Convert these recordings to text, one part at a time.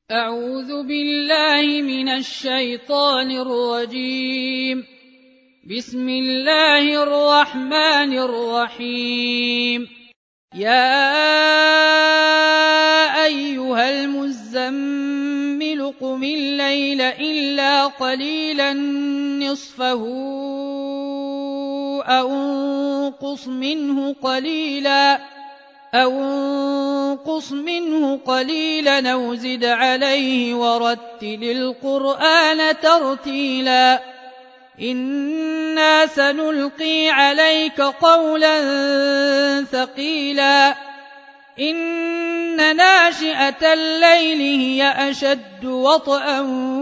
أعوذ بالله من الشيطان الرجيم. بسم الله الرحمن الرحيم. يا أيها المزمل قم الليل إلا قليلا نصفه أو انقص منه قليلا أو زد عليه ورتل القرآن ترتيلا. إنا سنلقي عليك قولا ثقيلا. إن ناشئة الليل هي أشد وطئا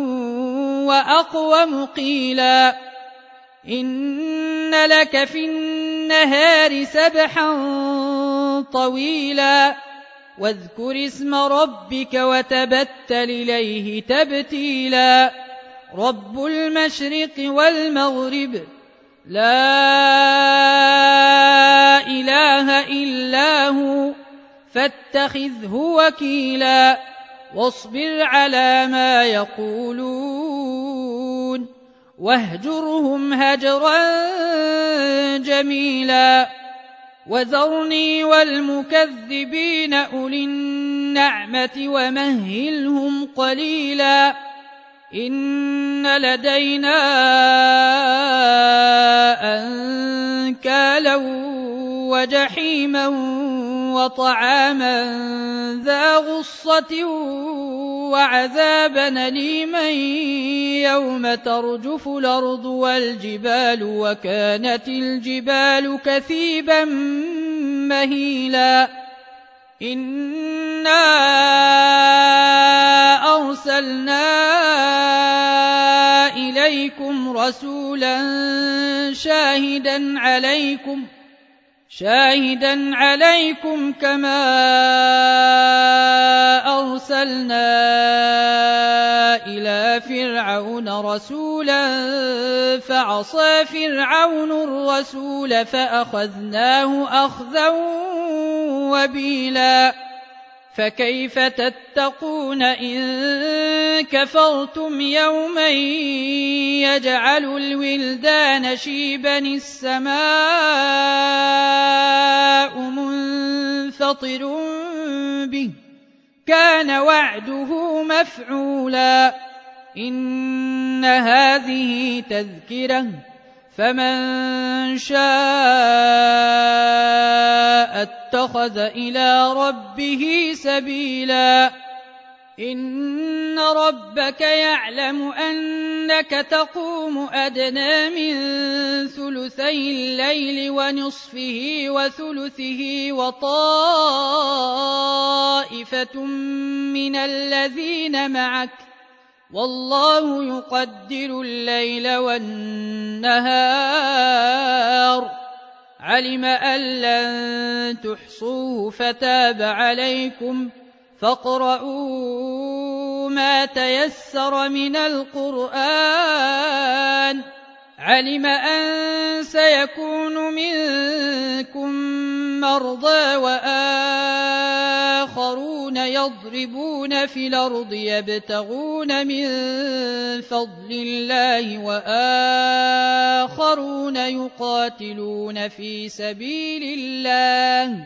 وأقوم قيلا. إن لك في النهار سبحا طويلا. واذكر اسم ربك وتبتل إليه تبتيلا. رب المشرق والمغرب لا إله إلا هو فاتخذه وكيلا. واصبر على ما يقولون واهجرهم هجرا جميلا. وذرني والمكذبين أولي النعمة ومهلهم قليلا. إن لدينا أنكالا وجحيما وطعاما ذا غصة وعذابا أليما يوم ترجف الأرض والجبال وكانت الجبال كثيبا مهيلا. إنا أرسلنا إليكم رسولا شاهدا عليكم كما أرسلنا إلى فرعون رسولا فعصى فرعون الرسول فأخذناه أخذا وبيلا. فكيف تتقون إن كفرتم يوما يجعل الولدان شيبا السماء منفطر به كان وعده مفعولا. إن هذه تذكرة فمن شاء اتخذ إلى ربه سبيلا. إن ربك يعلم أنك تقوم أدنى من ثلثي الليل ونصفه وثلثه وطائفة من الذين معك والله يقدر الليل والنهار. علم أن لن تحصوه فتاب عليكم فاقرؤوا ما تيسر من القرآن. علم أن سيكون منكم مرضى وآخرون يضربون في الأرض يبتغون من فضل الله وآخرون يقاتلون في سبيل الله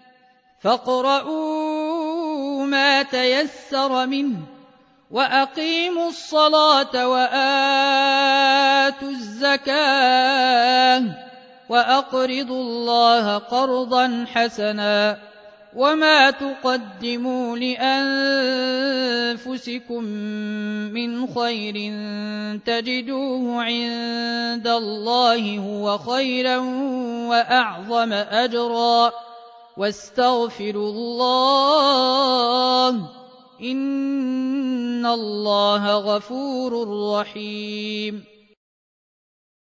فاقرؤوا ما تيسر منه وأقيموا الصلاة وآتوا الزكاة وأقرضوا الله قرضا حسنا. وما تقدموا لأنفسكم من خير تجدوه عند الله هو خيرا وأعظم أجرا. واستغفروا الله إن الله غفور رحيم.